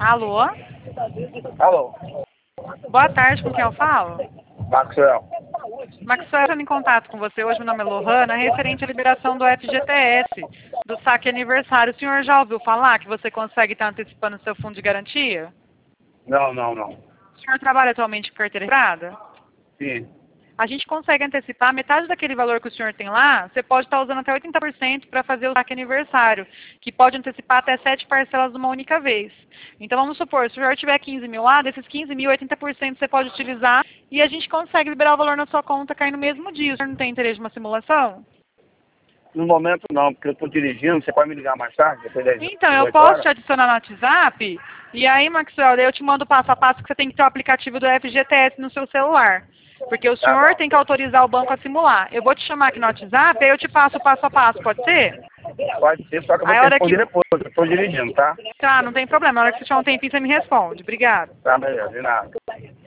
Alô? Alô, Boa tarde, com quem eu falo? Maxwell. Maxwell, entrando em contato com você hoje, meu nome é Lohana, referente à liberação do FGTS, do saque aniversário. O senhor já ouviu falar que você consegue estar antecipando o seu fundo de garantia? Não. O senhor trabalha atualmente com carteira registrada? Sim. A gente consegue antecipar metade daquele valor que o senhor tem lá, você pode estar usando até 80% para fazer o saque aniversário, que pode antecipar até 7 parcelas de uma única vez. Então vamos supor, se o senhor tiver 15 mil lá, desses 15 mil, 80% você pode utilizar e a gente consegue liberar o valor na sua conta cair no mesmo dia. O senhor não tem interesse em uma simulação? No momento não, porque eu estou dirigindo, você pode me ligar mais tarde, depois das Então, eu 18 posso horas? te adicionar no WhatsApp, e aí, Maxwell, eu te mando passo a passo que você tem que ter o aplicativo do FGTS no seu celular. Porque o Tá senhor bom. tem que autorizar o banco a simular. Eu vou te chamar aqui no WhatsApp, aí eu te passo o passo a passo, pode ser? Pode ser, só que eu vou Aí te a hora responder que... depois, eu estou dirigindo, tá? Tá, não tem problema. Na hora que você tiver um tempinho, você me responde. Obrigada. Tá, beleza, de nada.